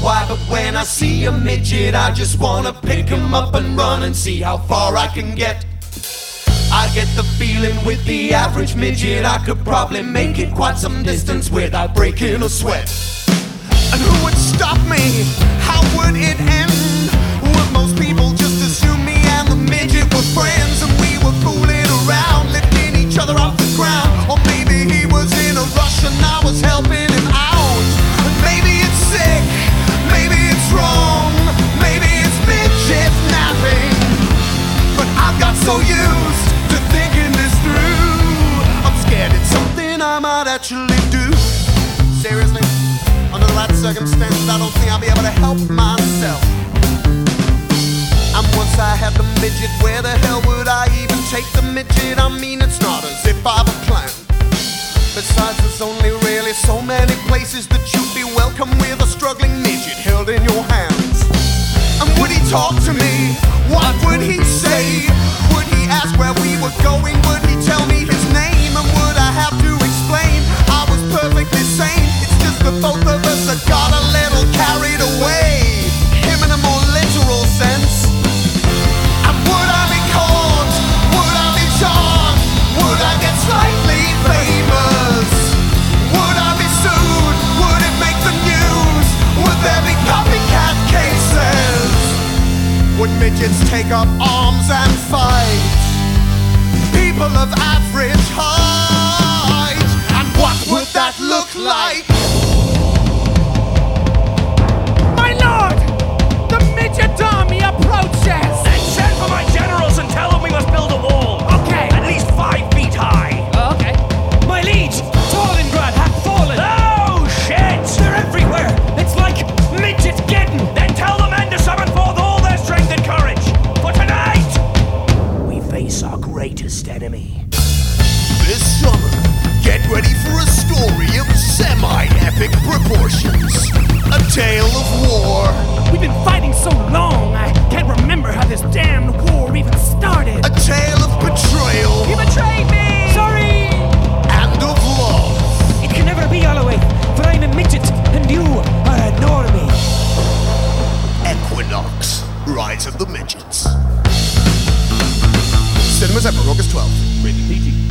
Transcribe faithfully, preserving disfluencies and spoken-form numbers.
why, but when I see a midget, I just wanna pick him up and run and see how far I can get. I get the feeling with the average midget, I could probably make it quite some distance without breaking a sweat. And who would stop me? How would it end? Would most people just assume me and the midget were friends, and we were fooling around, lifting each other off the ground? Or maybe he was in a rush and I was helping him out. And maybe it's sick, maybe it's wrong, maybe it's midget napping, but I've got so used to thinking this through, I'm scared it's something I might actually do. Seriously? Under the right circumstances, I don't think I'll be able to help myself. And once I had the midget, where the hell would I even take the midget? I mean, it's not as if I've a plan. Besides, there's only really so many places that you'd be welcome with a struggling midget held in your hands. And would he talk to me? What would he say? Would he ask where we were going? Would he tell me his name? And would I have to explain I was perfectly sane? It's just that both of us had got a little carried away, him in a more literal sense. And would I be caught? Would I be charged? Would I get slightly famous? Would I be sued? Would it make the news? Would there be copycat cases? Would midgets take up arms and fight? People of average height. And what would that look like? My lord! The midget army approaches! Then send for my generals and tell them we must build a wall. Okay. At least five feet high. Oh, okay. My liege, Stalingrad hath fallen! Oh, shit! They're everywhere! It's like midget getting! Then tell the men to summon forth all their strength and courage. For tonight, we face our greatest enemy. This summer, get ready for a story of semi-epic proportions. A tale of war. We've been fighting so long, I can't remember how this damned war even started. A tale of betrayal. He betrayed me! Sorry! And of love. It can never be, Holloway, for I'm a midget and you are a normie. Equinox, Rise of the Midgets. Cinemas Epic, August twelfth. Rated P G.